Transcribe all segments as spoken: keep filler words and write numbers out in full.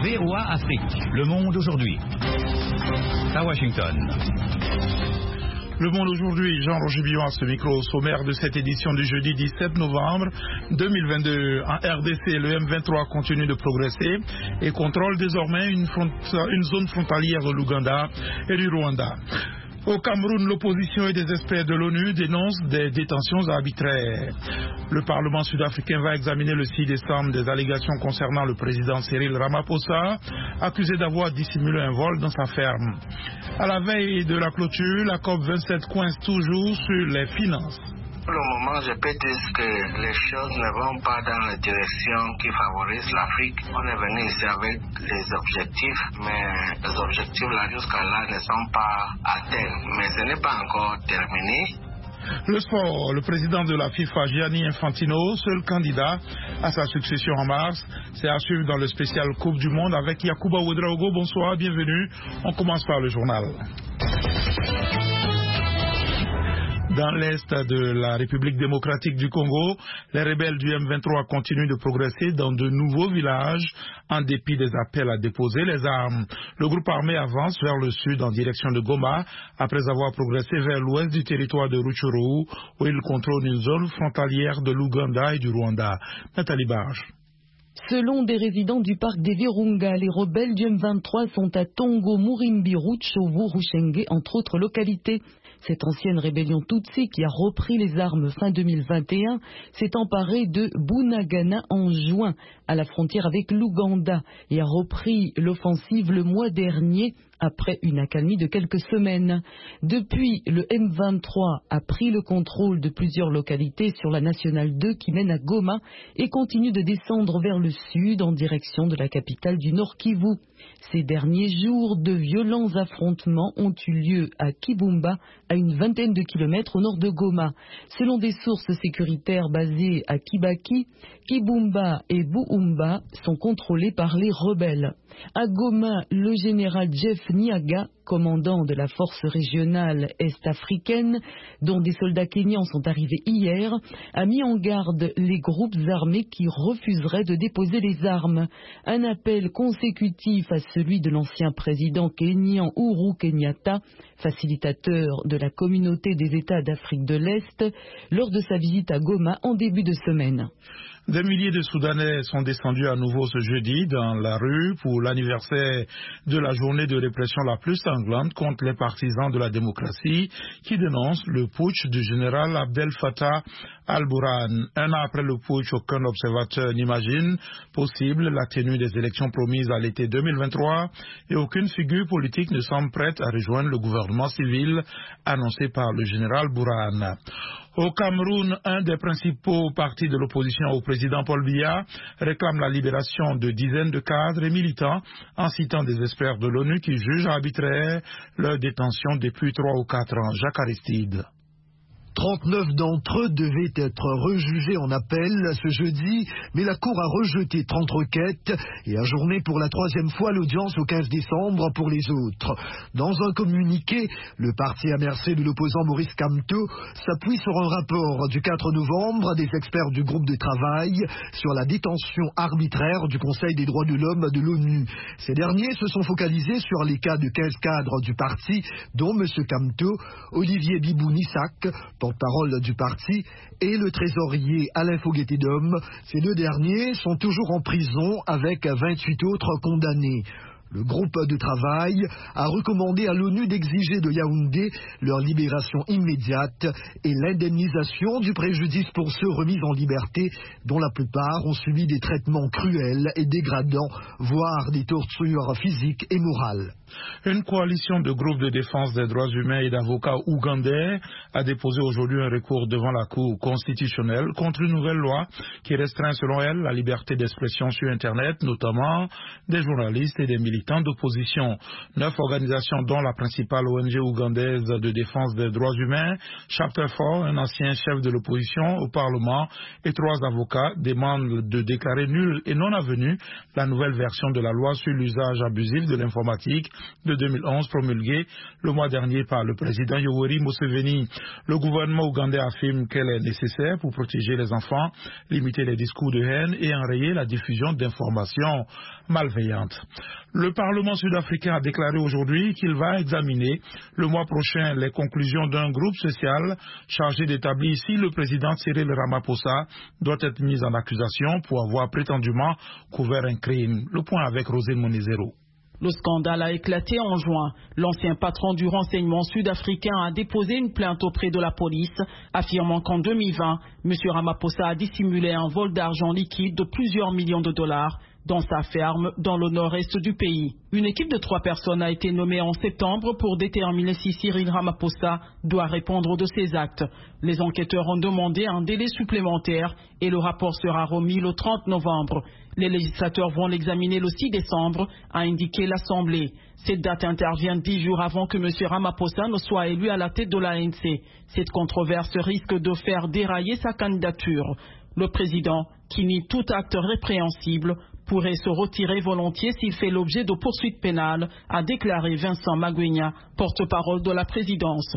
V O A Afrique. Le monde aujourd'hui. À Washington. Le Monde aujourd'hui, Jean-Roger Billon à ce micro, au sommaire de cette édition du jeudi dix-sept novembre deux mille vingt-deux. En R D C, le M vingt-trois continue de progresser et contrôle désormais une, front, une zone frontalière de l'Ouganda et du Rwanda. Au Cameroun, l'opposition et des experts de l'ONU dénoncent des détentions arbitraires. Le Parlement sud-africain va examiner le six décembre des allégations concernant le président Cyril Ramaphosa, accusé d'avoir dissimulé un vol dans sa ferme. À la veille de la clôture, la COP vingt-sept coince toujours sur les finances. Pour le moment, je peux dire que les choses ne vont pas dans la direction qui favorise l'Afrique. On est venu ici avec les objectifs, mais les objectifs là jusqu'à là ne sont pas atteints. Mais ce n'est pas encore terminé. Le sport, le président de la FIFA, Gianni Infantino, seul candidat à sa succession en mars, c'est à suivre dans le spécial Coupe du Monde avec Yacouba Ouedraogo. Bonsoir, bienvenue. On commence par le journal. Dans l'est de la République démocratique du Congo, les rebelles du M vingt-trois continuent de progresser dans de nouveaux villages en dépit des appels à déposer les armes. Le groupe armé avance vers le sud en direction de Goma après avoir progressé vers l'ouest du territoire de Rutshuru où il contrôle une zone frontalière de l'Ouganda et du Rwanda. Nathalie Barge. Selon des résidents du parc des Virunga, les rebelles du M vingt-trois sont à Tongo, Murimbi, Rutshuru, Rushenge, entre autres localités. Cette ancienne rébellion Tutsi qui a repris les armes fin deux mille vingt et un s'est emparée de Bunagana en juin à la frontière avec l'Ouganda et a repris l'offensive le mois dernier après une accalmie de quelques semaines. Depuis, le M vingt-trois a pris le contrôle de plusieurs localités sur la Nationale deux qui mène à Goma et continue de descendre vers le sud en direction de la capitale du Nord Kivu. Ces derniers jours, de violents affrontements ont eu lieu à Kibumba, à une vingtaine de kilomètres au nord de Goma. Selon des sources sécuritaires basées à Kibaki, Kibumba et Buumba sont contrôlés par les rebelles. À Goma, le général Jeff Niaga, commandant de la force régionale est-africaine, dont des soldats kenyans sont arrivés hier, a mis en garde les groupes armés qui refuseraient de déposer les armes. Un appel consécutif à celui de l'ancien président kenyan Uhuru Kenyatta, facilitateur de la communauté des États d'Afrique de l'Est, lors de sa visite à Goma en début de semaine. Des milliers de Soudanais sont descendus à nouveau ce jeudi dans la rue pour l'anniversaire de la journée de répression la plus sanglante contre les partisans de la démocratie qui dénoncent le putsch du général Abdel Fattah al-Burhan. Un an après le putsch, aucun observateur n'imagine possible la tenue des élections promises à l'été deux mille vingt-trois et aucune figure politique ne semble prête à rejoindre le gouvernement civil annoncé par le général Burhan. Au Cameroun, un des principaux partis de l'opposition au président Paul Biya réclame la libération de dizaines de cadres et militants en citant des experts de l'ONU qui jugent arbitraire leur détention depuis trois ou quatre ans. Jacques Aristide. trente-neuf d'entre eux devaient être rejugés en appel ce jeudi, mais la Cour a rejeté trente requêtes et ajourné pour la troisième fois l'audience au quinze décembre pour les autres. Dans un communiqué, le parti à mercé de l'opposant Maurice Kamto s'appuie sur un rapport du quatre novembre des experts du groupe de travail sur la détention arbitraire du Conseil des droits de l'homme de l'ONU. Ces derniers se sont focalisés sur les cas de quinze cadres du parti, dont M. Kamto, Olivier Bibou-Nissak, porte-parole du parti, et le trésorier Alain Fogueté-Dom. Ces deux derniers sont toujours en prison avec vingt-huit autres condamnés. Le groupe de travail a recommandé à l'ONU d'exiger de Yaoundé leur libération immédiate et l'indemnisation du préjudice pour ceux remis en liberté, dont la plupart ont subi des traitements cruels et dégradants, voire des tortures physiques et morales. Une coalition de groupes de défense des droits humains et d'avocats ougandais a déposé aujourd'hui un recours devant la Cour constitutionnelle contre une nouvelle loi qui restreint selon elle la liberté d'expression sur Internet, notamment des journalistes et des militants militants d'opposition. Neuf organisations, dont la principale O N G ougandaise de défense des droits humains, Chapter quatre, un ancien chef de l'opposition au Parlement, et trois avocats demandent de déclarer nulle et non avenue la nouvelle version de la loi sur l'usage abusif de l'informatique de deux mille onze promulguée le mois dernier par le président Yoweri Museveni. Le gouvernement ougandais affirme qu'elle est nécessaire pour protéger les enfants, limiter les discours de haine et enrayer la diffusion d'informations malveillantes. Le Parlement sud-africain a déclaré aujourd'hui qu'il va examiner le mois prochain les conclusions d'un groupe social chargé d'établir si le président Cyril Ramaphosa doit être mis en accusation pour avoir prétendument couvert un crime. Le point avec Rosine Monizero. Le scandale a éclaté en juin. L'ancien patron du renseignement sud-africain a déposé une plainte auprès de la police, affirmant qu'en deux mille vingt, M. Ramaphosa a dissimulé un vol d'argent liquide de plusieurs millions de dollars dans sa ferme dans le nord-est du pays. Une équipe de trois personnes a été nommée en septembre pour déterminer si Cyril Ramaphosa doit répondre de ses actes. Les enquêteurs ont demandé un délai supplémentaire et le rapport sera remis le trente novembre. Les législateurs vont l'examiner le six décembre, a indiqué l'Assemblée. Cette date intervient dix jours avant que M. Ramaphosa ne soit élu à la tête de l'A N C. Cette controverse risque de faire dérailler sa candidature. Le président, qui nie tout acte répréhensible, pourrait se retirer volontiers s'il fait l'objet de poursuites pénales, a déclaré Vincent Magwenya, porte-parole de la présidence.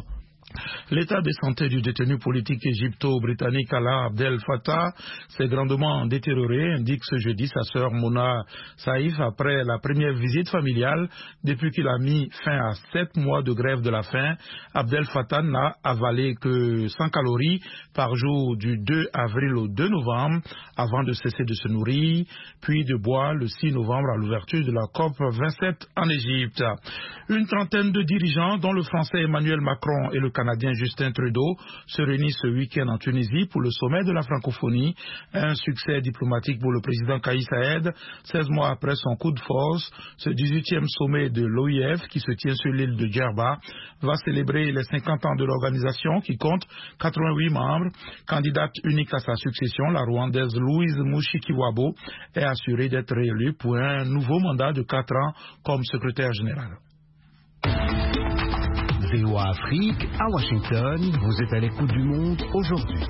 L'état de santé du détenu politique égypto-britannique Alaa Abdel Fattah s'est grandement détérioré, indique ce jeudi sa sœur Mona Saïf après la première visite familiale depuis qu'il a mis fin à sept mois de grève de la faim. Abdel Fattah n'a avalé que cent calories par jour du deux avril au deux novembre avant de cesser de se nourrir, puis de boire le six novembre à l'ouverture de la COP vingt-sept en Égypte. Une trentaine de dirigeants, dont le français Emmanuel Macron et le Canadien Justin Trudeau, se réunissent ce week-end en Tunisie pour le sommet de la francophonie. Un succès diplomatique pour le président Kais Saied, seize mois après son coup de force. Ce dix-huitième sommet de l'O I F, qui se tient sur l'île de Djerba, va célébrer les cinquante ans de l'organisation qui compte quatre-vingt-huit membres. Candidate unique à sa succession, la Rwandaise Louise Mushikiwabo est assurée d'être réélue pour un nouveau mandat de quatre ans comme secrétaire général. V O A Afrique, à Washington, vous êtes à l'écoute du monde aujourd'hui.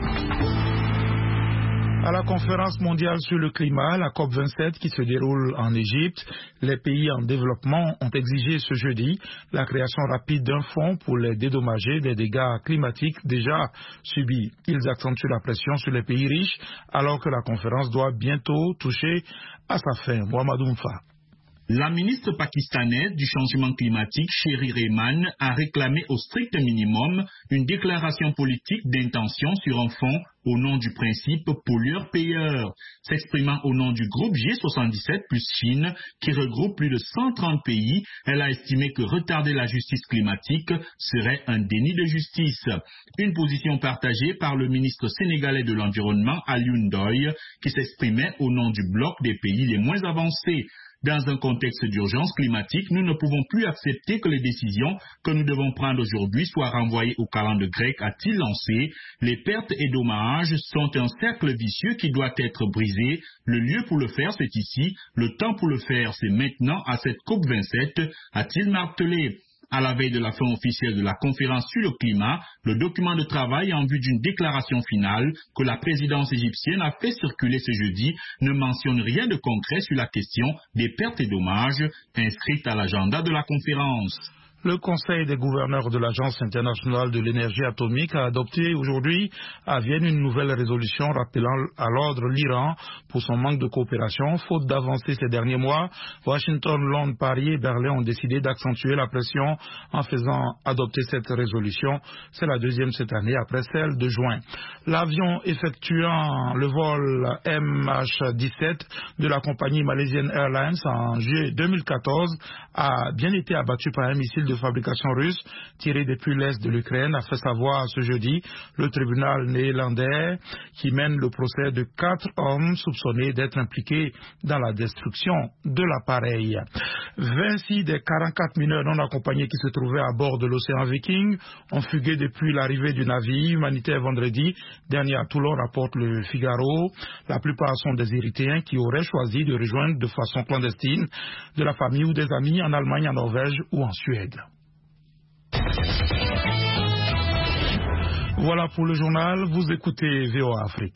À la conférence mondiale sur le climat, la COP vingt-sept qui se déroule en Égypte, les pays en développement ont exigé ce jeudi la création rapide d'un fonds pour les dédommager des dégâts climatiques déjà subis. Ils accentuent la pression sur les pays riches alors que la conférence doit bientôt toucher à sa fin. Mohamed Oumfa. La ministre pakistanaise du changement climatique, Sherry Rehman, a réclamé au strict minimum une déclaration politique d'intention sur un fonds au nom du principe pollueur-payeur. S'exprimant au nom du groupe G soixante-dix-sept plus Chine, qui regroupe plus de cent trente pays, elle a estimé que retarder la justice climatique serait un déni de justice. Une position partagée par le ministre sénégalais de l'Environnement, Alioune Ndoye, qui s'exprimait au nom du bloc des pays les moins avancés. Dans un contexte d'urgence climatique, nous ne pouvons plus accepter que les décisions que nous devons prendre aujourd'hui soient renvoyées au calendrier grec, a-t-il lancé. Les pertes et dommages sont un cercle vicieux qui doit être brisé. Le lieu pour le faire, c'est ici. Le temps pour le faire, c'est maintenant à cette COP vingt-sept, a-t-il martelé. À la veille de la fin officielle de la conférence sur le climat, le document de travail en vue d'une déclaration finale que la présidence égyptienne a fait circuler ce jeudi ne mentionne rien de concret sur la question des pertes et dommages inscrites à l'agenda de la conférence. Le Conseil des gouverneurs de l'Agence internationale de l'énergie atomique a adopté aujourd'hui à Vienne une nouvelle résolution rappelant à l'ordre l'Iran pour son manque de coopération. Faute d'avancer ces derniers mois, Washington, Londres, Paris et Berlin ont décidé d'accentuer la pression en faisant adopter cette résolution. C'est la deuxième cette année après celle de juin. L'avion effectuant le vol M H dix-sept de la compagnie Malaysian Airlines en juillet deux mille quatorze a bien été abattu par un missile de de fabrication russe tirés depuis l'est de l'Ukraine, a fait savoir ce jeudi le tribunal néerlandais qui mène le procès de quatre hommes soupçonnés d'être impliqués dans la destruction de l'appareil. vingt-six des quarante-quatre mineurs non accompagnés qui se trouvaient à bord de l'océan Viking ont fugué depuis l'arrivée du navire humanitaire vendredi dernier à Toulon, rapporte le Figaro. La plupart sont des Érythréens qui auraient choisi de rejoindre de façon clandestine de la famille ou des amis en Allemagne, en Norvège ou en Suède. Voilà pour le journal, vous écoutez V O A Afrique.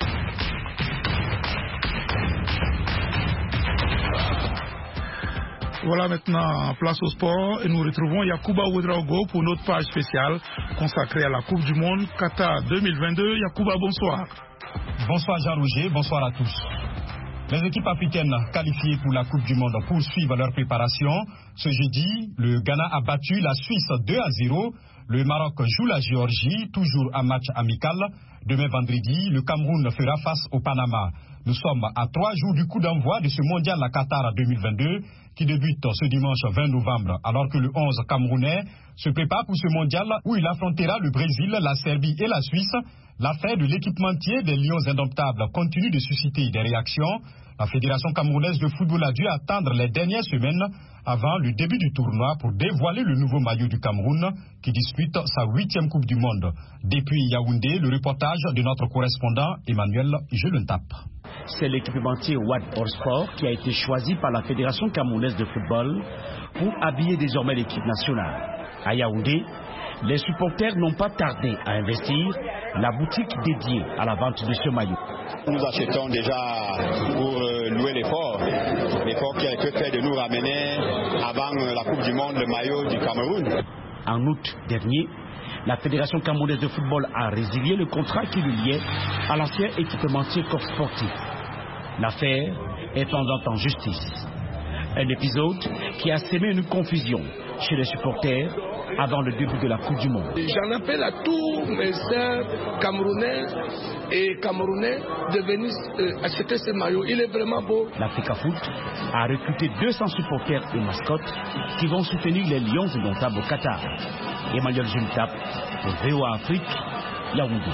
Voilà maintenant, place au sport et nous retrouvons Yacouba Ouedraogo pour notre page spéciale consacrée à la Coupe du Monde Qatar deux mille vingt-deux. Yacouba, bonsoir. Bonsoir Jean-Roger, bonsoir à tous. Les équipes africaines qualifiées pour la Coupe du Monde poursuivent leur préparation. Ce jeudi, le Ghana a battu la Suisse deux à zéro. Le Maroc joue la Géorgie, toujours un match amical. Demain vendredi, le Cameroun fera face au Panama. Nous sommes à trois jours du coup d'envoi de ce mondial à Qatar deux mille vingt-deux qui débute ce dimanche vingt novembre, alors que le onze Camerounais se prépare pour ce mondial où il affrontera le Brésil, la Serbie et la Suisse. L'affaire de l'équipementier des Lions indomptables continue de susciter des réactions. La Fédération camerounaise de football a dû attendre les dernières semaines avant le début du tournoi pour dévoiler le nouveau maillot du Cameroun qui dispute sa huitième Coupe du Monde. Depuis Yaoundé, le reportage de notre correspondant Emmanuel Jelentap. C'est l'équipementier Watt Sport qui a été choisi par la Fédération camerounaise de football pour habiller désormais l'équipe nationale. À Yaoundé, les supporters n'ont pas tardé à investir la boutique dédiée à la vente de ce maillot. Nous achetons déjà pour euh, louer l'effort, l'effort qui a été fait de nous ramener avant euh, la Coupe du Monde le maillot du Cameroun. En août dernier, la Fédération camerounaise de football a résilié le contrat qui le liait à l'ancien équipementier Corps Sportif. L'affaire est pendante en justice. Un épisode qui a sémé une confusion chez les supporters avant le début de la Coupe du Monde. J'en appelle à tous mes sœurs camerounais et camerounais de venir euh, acheter ce maillot. Il est vraiment beau. L'Africa Foot a recruté deux cents supporters et mascottes qui vont soutenir les Lions indomptables au Qatar. Emmanuel Jelentap pour V O A Afrique, Yaoundé.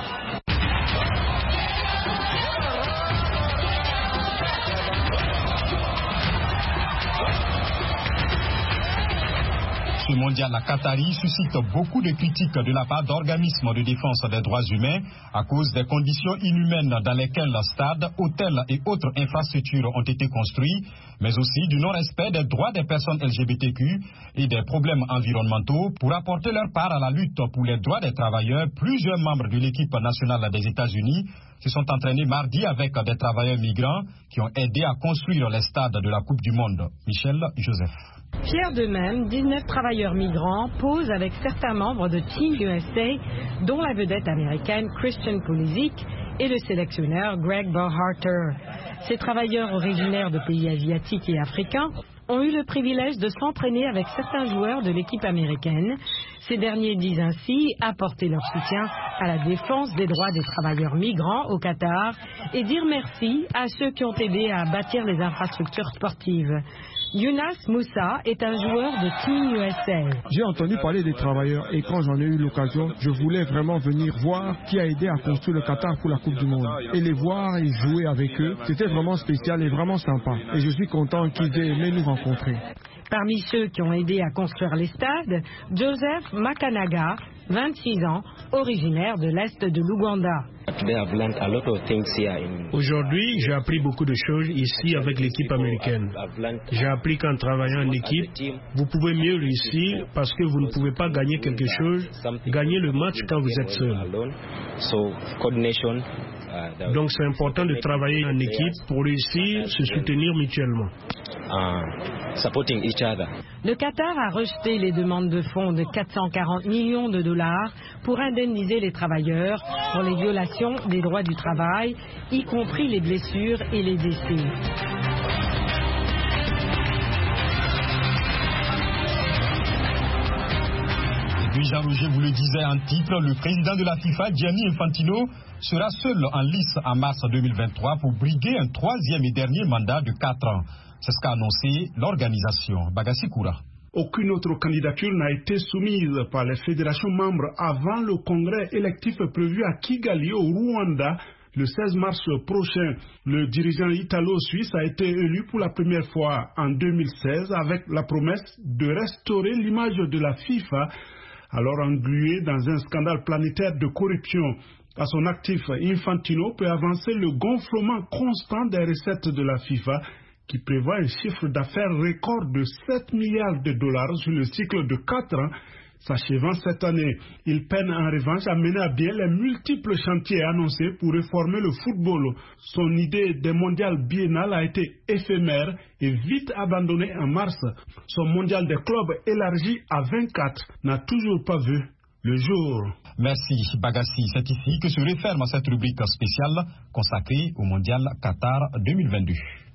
Ce mondial à Qatari suscite beaucoup de critiques de la part d'organismes de défense des droits humains à cause des conditions inhumaines dans lesquelles stades, hôtels et autres infrastructures ont été construits, mais aussi du non-respect des droits des personnes L G B T Q et des problèmes environnementaux. Pour apporter leur part à la lutte pour les droits des travailleurs, plusieurs membres de l'équipe nationale des États-Unis se sont entraînés mardi avec des travailleurs migrants qui ont aidé à construire les stades de la Coupe du Monde. Michel Joseph. Fiers d'eux-mêmes, dix-neuf travailleurs migrants posent avec certains membres de Team U S A, dont la vedette américaine Christian Pulisic et le sélectionneur Greg Berhalter. Ces travailleurs originaires de pays asiatiques et africains ont eu le privilège de s'entraîner avec certains joueurs de l'équipe américaine. Ces derniers disent ainsi apporter leur soutien à la défense des droits des travailleurs migrants au Qatar et dire merci à ceux qui ont aidé à bâtir les infrastructures sportives. Younas Moussa est un joueur de Team U S A. J'ai entendu parler des travailleurs et quand j'en ai eu l'occasion, je voulais vraiment venir voir qui a aidé à construire le Qatar pour la Coupe du Monde. Et les voir et jouer avec eux, c'était vraiment spécial et vraiment sympa. Et je suis content qu'ils aient aimé nous rencontrer. Parmi ceux qui ont aidé à construire les stades, Joseph Makanaga, vingt-six ans, originaire de l'Est de l'Ouganda. Aujourd'hui, j'ai appris beaucoup de choses ici avec l'équipe américaine. J'ai appris qu'en travaillant en équipe, vous pouvez mieux réussir parce que vous ne pouvez pas gagner quelque chose, gagner le match quand vous êtes seul. Donc c'est important de travailler en équipe pour réussir, se soutenir mutuellement. Le Qatar a rejeté les demandes de fonds de quatre cent quarante millions de dollars pour indemniser les travailleurs pour les violations des droits du travail, y compris les blessures et les décès. Et puis Jean-Roger vous le disait en titre, le président de la FIFA, Gianni Infantino, sera seul en lice en mars deux mille vingt-trois pour briguer un troisième et dernier mandat de quatre ans. C'est ce qu'a annoncé l'organisation. Bagassi Koura. Aucune autre candidature n'a été soumise par les fédérations membres avant le congrès électif prévu à Kigali, au Rwanda, le seize mars prochain. Le dirigeant italo-suisse a été élu pour la première fois en deux mille seize avec la promesse de restaurer l'image de la FIFA, alors engluée dans un scandale planétaire de corruption. À son actif, Infantino peut avancer le gonflement constant des recettes de la FIFA, qui prévoit un chiffre d'affaires record de sept milliards de dollars sur le cycle de quatre ans, s'achevant cette année. Il peine en revanche à mener à bien les multiples chantiers annoncés pour réformer le football. Son idée des mondiales biennales a été éphémère et vite abandonnée en mars. Son mondial des clubs élargi à vingt-quatre n'a toujours pas vu le jour. Merci Bagassi. C'est ici que se referme cette rubrique spéciale consacrée au mondial Qatar deux mille vingt-deux.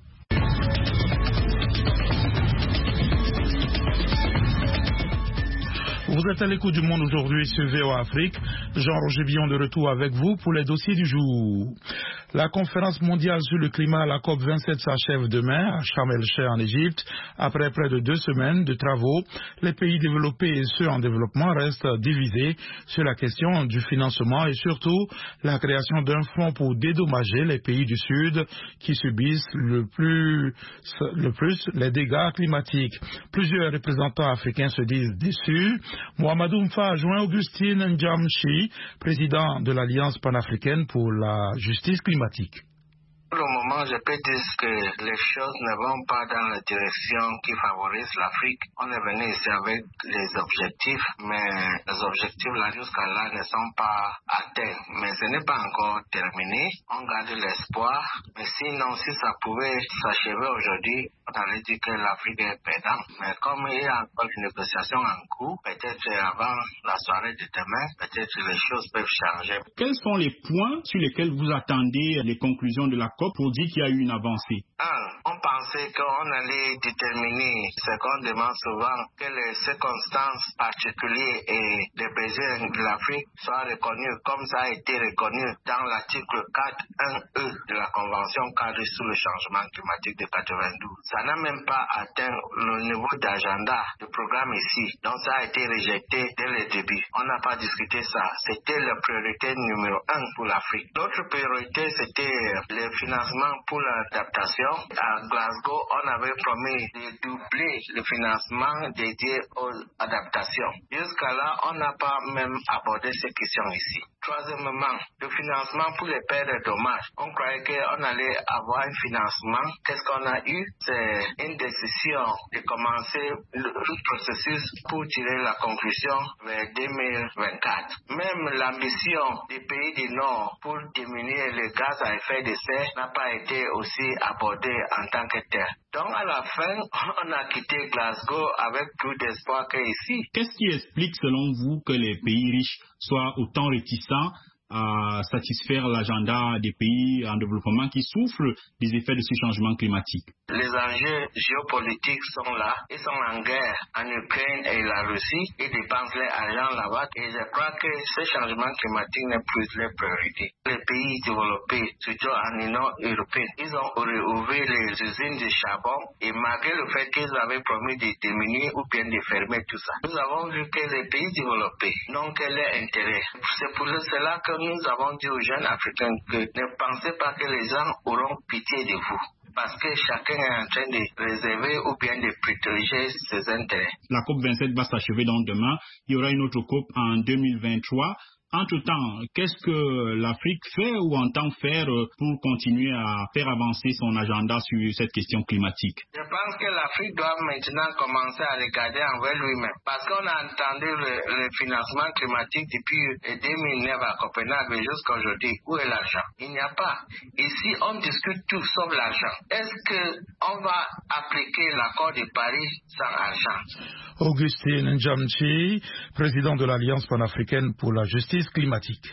Vous êtes à l'écoute du Monde aujourd'hui sur V O A Afrique. Jean-Roger Billon de retour avec vous pour les dossiers du jour. La conférence mondiale sur le climat, la COP vingt-sept, s'achève demain à Sharm el-Sheikh en Égypte. Après près de deux semaines de travaux, les pays développés et ceux en développement restent divisés sur la question du financement et surtout la création d'un fonds pour dédommager les pays du Sud qui subissent le plus, le plus les dégâts climatiques. Plusieurs représentants africains se disent déçus. Mohamedou Mfa a joint Augustine Ndjamchi, président de l'Alliance panafricaine pour la justice climatique. Pour le moment, je peux dire que les choses ne vont pas dans la direction qui favorise l'Afrique. On est venu ici avec les objectifs, mais les objectifs là jusqu'à là ne sont pas atteints. Mais ce n'est pas encore terminé. On garde l'espoir. Mais sinon, si ça pouvait s'achever aujourd'hui, on allait dire que l'Afrique est perdante. Mais comme il y a encore une négociation en cours, peut-être avant la soirée de demain, peut-être les choses peuvent changer. Quels sont les points sur lesquels vous attendez les conclusions de la COP pour dire qu'il y a eu une avancée? Un, on pensait qu'on allait déterminer ce qu'on demande souvent, que les circonstances particulières et les besoins de l'Afrique soient reconnus comme ça a été reconnu dans l'article quatre un E de la Convention cadre sur le changement climatique de quatre-vingt-douze. Ça n'a même pas atteint le niveau d'agenda du programme ici, donc ça a été rejeté dès le début. On n'a pas discuté ça. C'était la priorité numéro un pour l'Afrique. L'autre priorité, c'était le financement pour l'adaptation. À Glasgow, on avait promis de doubler le financement dédié aux adaptations. Jusqu'à là, on n'a pas même abordé ces questions ici. Troisièmement, le financement pour les pertes et dommages. On croyait qu'on allait avoir un financement. Qu'est-ce qu'on a eu? C'est une décision de commencer le processus pour tirer la conclusion vers deux mille vingt-quatre. Même l'ambition des pays du Nord pour diminuer les gaz à effet de serre n'a pas été aussi abordée en tant que tel. Donc à la fin, on a quitté Glasgow avec plus d'espoir qu'ici. Qu'est-ce qui explique selon vous que les pays riches soient autant réticents à satisfaire l'agenda des pays en développement qui souffrent des effets de ce changement climatique? Les enjeux géopolitiques sont là. Ils sont en guerre en Ukraine et la Russie. Ils dépensent leur argent là-bas. Et je crois que ce changement climatique n'est plus leur priorité. Les pays développés, surtout en Union européenne, ils ont réouvert les usines de charbon. Et malgré le fait qu'ils avaient promis de diminuer ou bien de fermer tout ça, nous avons vu que les pays développés n'ont que leur intérêt. C'est pour cela que nous avons dit aux jeunes Africains que ne pensez pas que les gens auront pitié de vous. Parce que chacun est en train de réserver ou bien de protéger ses intérêts. La COP vingt-sept va s'achever donc demain. Il y aura une autre COP en deux mille vingt-trois. Entre-temps, qu'est-ce que l'Afrique fait ou entend faire pour continuer à faire avancer son agenda sur cette question climatique? Je pense que l'Afrique doit maintenant commencer à regarder envers lui-même. Parce qu'on a entendu le, le financement climatique depuis deux mille neuf à Copenhague jusqu'à aujourd'hui. Où est l'argent? Il n'y a pas. Ici, on discute tout sauf l'argent. Est-ce qu'on va appliquer l'accord de Paris sans argent? Augustine Ndjamchi, président de l'Alliance panafricaine pour la justice climatique.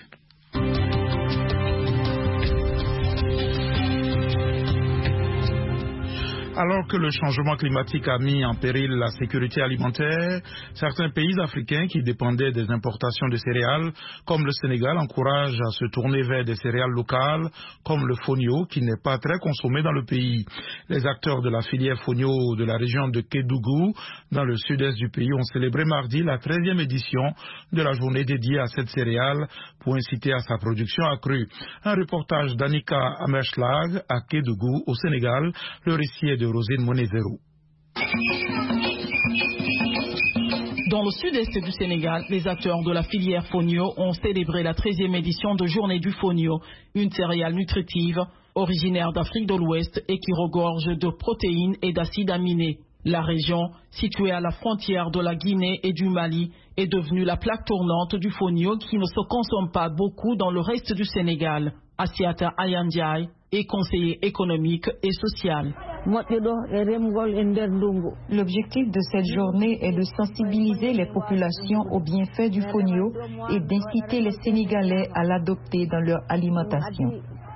Alors que le changement climatique a mis en péril la sécurité alimentaire, certains pays africains qui dépendaient des importations de céréales, comme le Sénégal, encouragent à se tourner vers des céréales locales, comme le fonio, qui n'est pas très consommé dans le pays. Les acteurs de la filière fonio de la région de Kédougou, dans le sud-est du pays, ont célébré mardi la treizième édition de la journée dédiée à cette céréale pour inciter à sa production accrue. Un reportage d'Annika Amerschlag à Kédougou, au Sénégal. Le récit est de Rosine Monezero. Dans le sud-est du Sénégal, les acteurs de la filière fonio ont célébré la treizième édition de Journée du fonio, une céréale nutritive originaire d'Afrique de l'Ouest et qui regorge de protéines et d'acides aminés. La région, située à la frontière de la Guinée et du Mali, est devenue la plaque tournante du fonio qui ne se consomme pas beaucoup dans le reste du Sénégal. Assiata Ayandiaï est conseiller économique et social. L'objectif de cette journée est de sensibiliser les populations aux bienfaits du fonio et d'inciter les Sénégalais à l'adopter dans leur alimentation.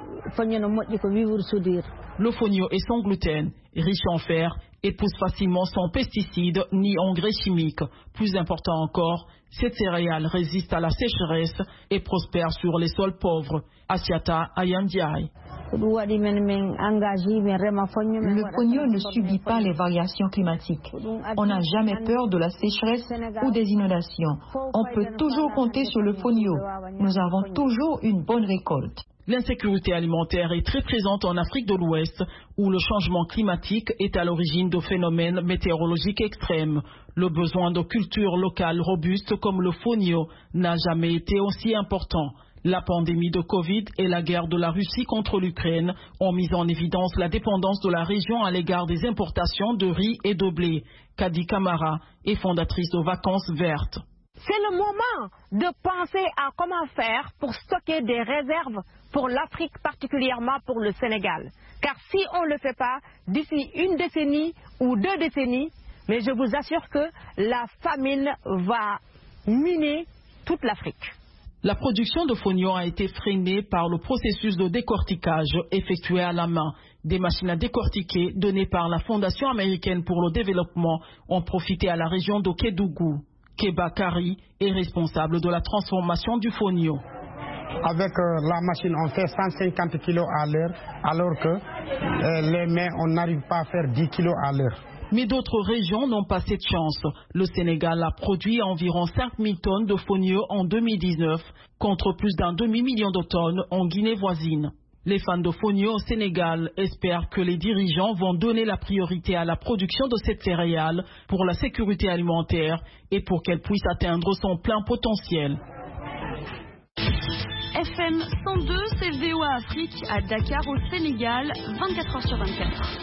Le fonio est sans gluten, riche en fer et pousse facilement sans pesticides ni engrais chimiques. Plus important encore, cette céréale résiste à la sécheresse et prospère sur les sols pauvres. Assiata Ayandiaï. Le fonio ne subit pas les variations climatiques. On n'a jamais peur de la sécheresse ou des inondations. On peut toujours compter sur le fonio. Nous avons toujours une bonne récolte. L'insécurité alimentaire est très présente en Afrique de l'Ouest, où le changement climatique est à l'origine de phénomènes météorologiques extrêmes. Le besoin de cultures locales robustes comme le fonio n'a jamais été aussi important. La pandémie de Covid et la guerre de la Russie contre l'Ukraine ont mis en évidence la dépendance de la région à l'égard des importations de riz et de blé. Kadi Kamara est fondatrice de Vacances Vertes. C'est le moment de penser à comment faire pour stocker des réserves pour l'Afrique, particulièrement pour le Sénégal. Car si on ne le fait pas, d'ici une décennie ou deux décennies, mais je vous assure que la famine va miner toute l'Afrique. La production de fonio a été freinée par le processus de décortiquage effectué à la main. Des machines à décortiquer données par la Fondation américaine pour le développement ont profité à la région de Kédougou. Keba Kari est responsable de la transformation du fonio. Avec euh, la machine, on fait cent cinquante kilos à l'heure, alors que euh, les mains, on n'arrive pas à faire dix kilos à l'heure. Mais d'autres régions n'ont pas cette chance. Le Sénégal a produit environ cinq mille tonnes de fonio en deux mille dix-neuf, contre plus d'un demi-million de tonnes en Guinée voisine. Les fans de fonio au Sénégal espèrent que les dirigeants vont donner la priorité à la production de cette céréale pour la sécurité alimentaire et pour qu'elle puisse atteindre son plein potentiel. F M cent deux, c'est V O A Afrique à Dakar au Sénégal, vingt-quatre heures sur vingt-quatre.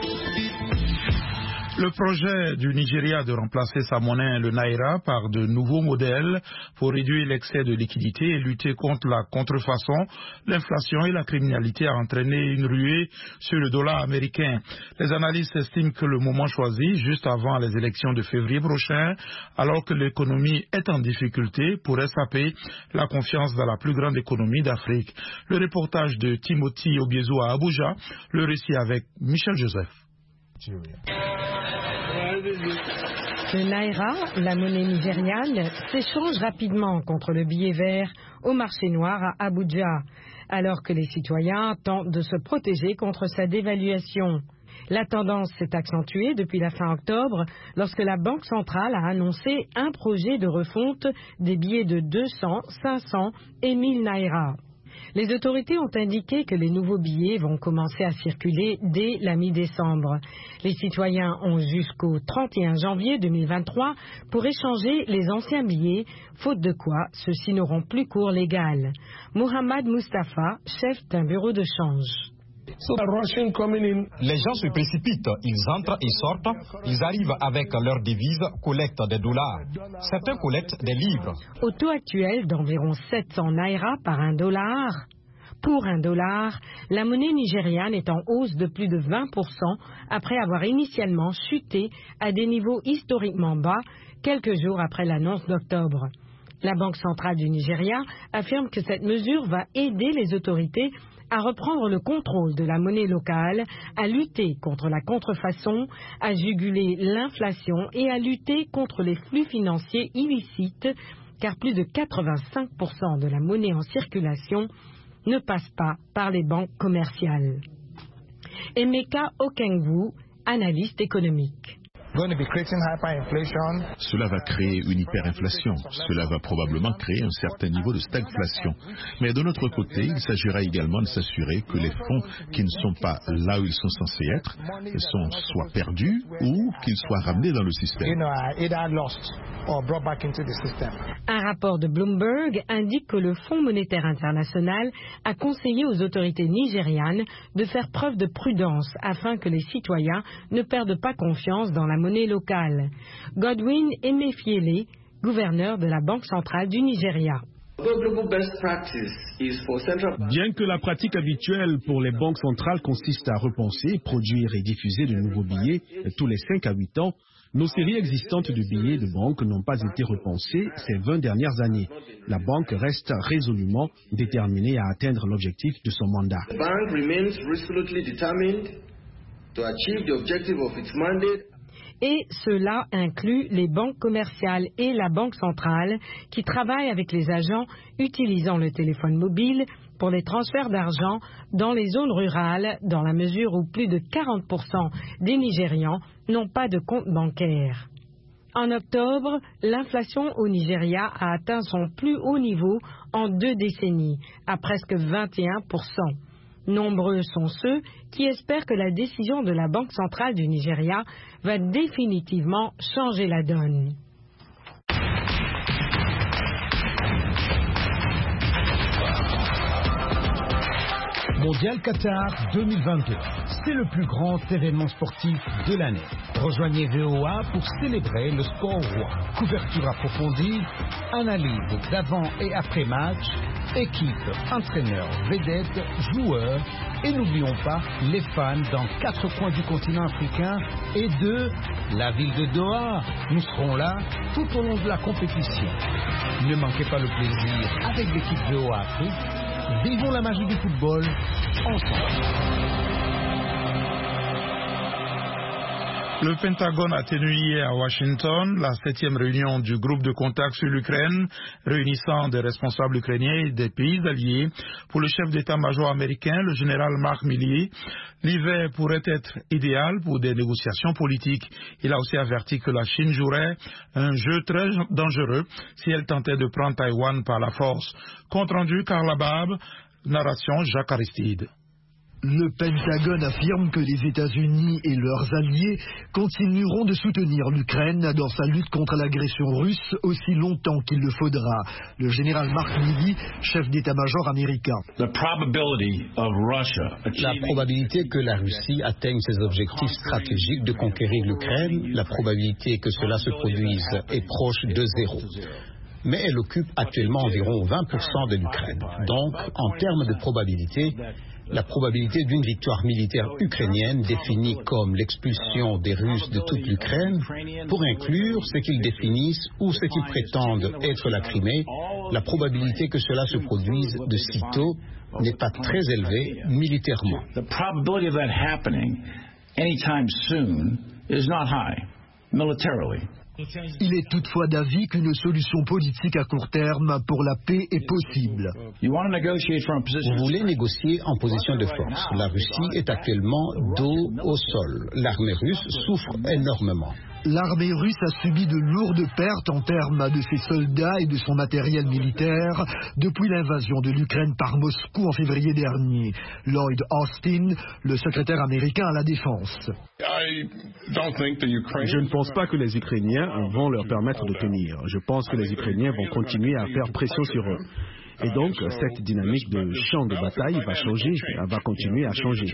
Le projet du Nigeria de remplacer sa monnaie, le Naira, par de nouveaux modèles pour réduire l'excès de liquidité et lutter contre la contrefaçon, l'inflation et la criminalité a entraîné une ruée sur le dollar américain. Les analystes estiment que le moment choisi, juste avant les élections de février prochain, alors que l'économie est en difficulté, pourrait saper la confiance dans la plus grande économie d'Afrique. Le reportage de Timothy Obiezo à Abuja, le récit avec Michel Joseph. Le Naira, la monnaie nigériane, s'échange rapidement contre le billet vert au marché noir à Abuja, alors que les citoyens tentent de se protéger contre sa dévaluation. La tendance s'est accentuée depuis la fin octobre, lorsque la Banque centrale a annoncé un projet de refonte des billets de deux cents, cinq cents et mille Naira. Les autorités ont indiqué que les nouveaux billets vont commencer à circuler dès la mi-décembre. Les citoyens ont jusqu'au trente et un janvier deux mille vingt-trois pour échanger les anciens billets, faute de quoi ceux-ci n'auront plus cours légal. Mohamed Mustafa, chef d'un bureau de change. Les gens se précipitent, ils entrent et sortent, ils arrivent avec leurs devises, collectent des dollars. Certains collectent des livres. Au taux actuel d'environ sept cents naira par un dollar, pour un dollar, la monnaie nigériane est en hausse de plus de vingt pour cent après avoir initialement chuté à des niveaux historiquement bas quelques jours après l'annonce d'octobre. La Banque centrale du Nigeria affirme que cette mesure va aider les autorités à reprendre le contrôle de la monnaie locale, à lutter contre la contrefaçon, à juguler l'inflation et à lutter contre les flux financiers illicites, car plus de quatre-vingt-cinq pour cent de la monnaie en circulation ne passe pas par les banques commerciales. Emeka Okengwu, analyste économique. Cela va créer une hyperinflation. Cela va probablement créer un certain niveau de stagflation. Mais de notre côté, il s'agira également de s'assurer que les fonds qui ne sont pas là où ils sont censés être sont soit perdus ou qu'ils soient ramenés dans le système. Un rapport de Bloomberg indique que le Fonds monétaire international a conseillé aux autorités nigérianes de faire preuve de prudence afin que les citoyens ne perdent pas confiance dans la monnaie locale. Godwin Emefiele, gouverneur de la Banque centrale du Nigeria. Bien que la pratique habituelle pour les banques centrales consiste à repenser, produire et diffuser de nouveaux billets tous les cinq à huit ans, nos séries existantes de billets de banque n'ont pas été repensées ces vingt dernières années. La banque reste résolument déterminée à atteindre l'objectif de son mandat. Et cela inclut les banques commerciales et la Banque centrale qui travaillent avec les agents utilisant le téléphone mobile pour les transferts d'argent dans les zones rurales, dans la mesure où plus de quarante pour cent des Nigérians n'ont pas de compte bancaire. En octobre, l'inflation au Nigeria a atteint son plus haut niveau en deux décennies, à presque vingt et un pour cent. Nombreux sont ceux qui espèrent que la décision de la Banque centrale du Nigeria va définitivement changer la donne. Mondial Qatar deux mille vingt-deux. C'est le plus grand événement sportif de l'année. Rejoignez V O A pour célébrer le sport roi. Couverture approfondie, analyse d'avant et après match, équipe, entraîneurs, vedettes, joueurs et n'oublions pas les fans dans quatre coins du continent africain et de la ville de Doha. Nous serons là tout au long de la compétition. Ne manquez pas le plaisir avec l'équipe V O A Afrique. Vivons la magie du football ensemble. Le Pentagone a tenu hier à Washington la septième réunion du groupe de contact sur l'Ukraine, réunissant des responsables ukrainiens et des pays alliés. Pour le chef d'état-major américain, le général Mark Milley, l'hiver pourrait être idéal pour des négociations politiques. Il a aussi averti que la Chine jouerait un jeu très dangereux si elle tentait de prendre Taïwan par la force. Compte rendu Carla Bab, narration Jacques Aristide. Le Pentagone affirme que les États-Unis et leurs alliés continueront de soutenir l'Ukraine dans sa lutte contre l'agression russe aussi longtemps qu'il le faudra. Le général Mark Milley, chef d'état-major américain. La probabilité que la Russie atteigne ses objectifs stratégiques de conquérir l'Ukraine, la probabilité que cela se produise est proche de zéro. Mais elle occupe actuellement environ vingt pour cent de l'Ukraine. Donc, en termes de probabilité, la probabilité d'une victoire militaire ukrainienne définie comme l'expulsion des Russes de toute l'Ukraine, pour inclure ce qu'ils définissent ou ce qu'ils prétendent être la Crimée, la probabilité que cela se produise de sitôt n'est pas très élevée militairement. The probability of that happening anytime soon is not high militarily. Il est toutefois d'avis qu'une solution politique à court terme pour la paix est possible. Vous voulez négocier en position de force. La Russie est actuellement dos au sol. L'armée russe souffre énormément. L'armée russe a subi de lourdes pertes en termes de ses soldats et de son matériel militaire depuis l'invasion de l'Ukraine par Moscou en février dernier. Lloyd Austin, le secrétaire américain à la Défense. Je ne pense pas que les Ukrainiens vont leur permettre de tenir. Je pense que les Ukrainiens vont continuer à faire pression sur eux. Et donc, cette dynamique de champ de bataille va changer, va continuer à changer.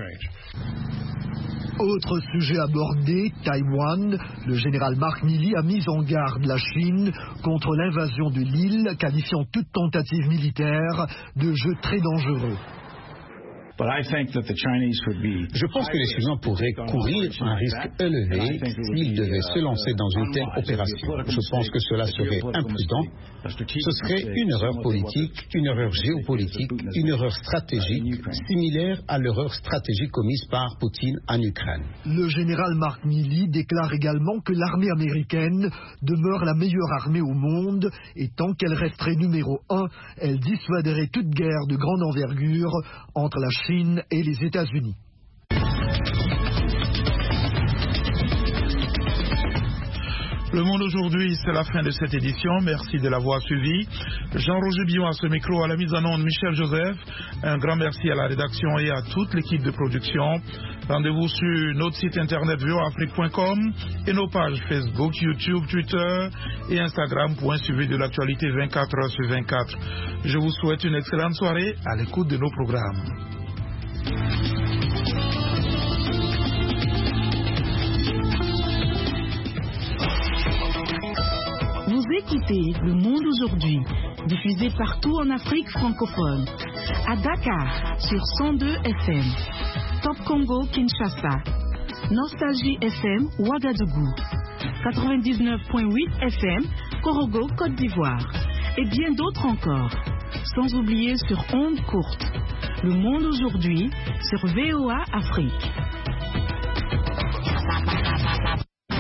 Autre sujet abordé, Taïwan. Le général Mark Milley a mis en garde la Chine contre l'invasion de l'île, qualifiant toute tentative militaire de jeu très dangereux. Je pense que les Chinois pourraient courir un risque élevé s'ils devaient se lancer dans une telle opération. Je pense que cela serait imprudent. Ce serait une erreur politique, une erreur géopolitique, une erreur stratégique, similaire à l'erreur stratégique commise par Poutine en Ukraine. Le général Mark Milley déclare également que l'armée américaine demeure la meilleure armée au monde et tant qu'elle resterait numéro un, elle dissuaderait toute guerre de grande envergure entre la Chine et les États-Unis. Le Monde aujourd'hui, c'est la fin de cette édition. Merci de l'avoir suivi. Jean-Roger Billon à ce micro, à la mise en onde Michel Joseph. Un grand merci à la rédaction et à toute l'équipe de production. Rendez-vous sur notre site internet v o afrique point com et nos pages Facebook, YouTube, Twitter et Instagram pour un suivi de l'actualité vingt-quatre heures sur vingt-quatre. Je vous souhaite une excellente soirée à l'écoute de nos programmes. Vous écoutez Le Monde aujourd'hui, diffusé partout en Afrique francophone. À Dakar, sur cent deux F M. Top Congo, Kinshasa. Nostalgie F M, Ouagadougou. quatre-vingt-dix-neuf point huit F M, Korogo, Côte d'Ivoire. Et bien d'autres encore. Sans oublier sur ondes courtes. Le Monde aujourd'hui, sur V O A Afrique.